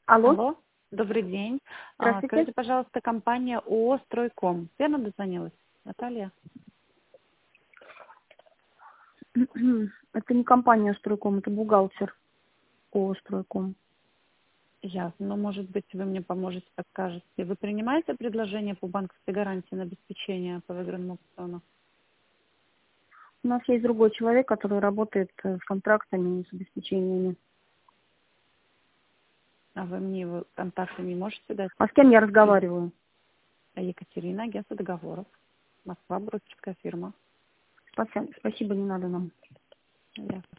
Алло, Алло, добрый день. здравствуйте. Скажите, пожалуйста, компания ООО «Стройком». Верно дозвонилась? Наталья? Это не компания «Стройком», это бухгалтер ООО «Стройком». Ясно. Но, может быть, вы мне поможете, подскажете. Вы принимаете предложение по банковской гарантии на обеспечение по выигранному аукциону? У нас есть другой человек, который работает с контрактами и с обеспечениями. А вы мне его контакты не можете дать? А с кем я разговариваю? Екатерина, агентство договоров. Москва, брокерская фирма. Спасибо, не надо нам. Ясно.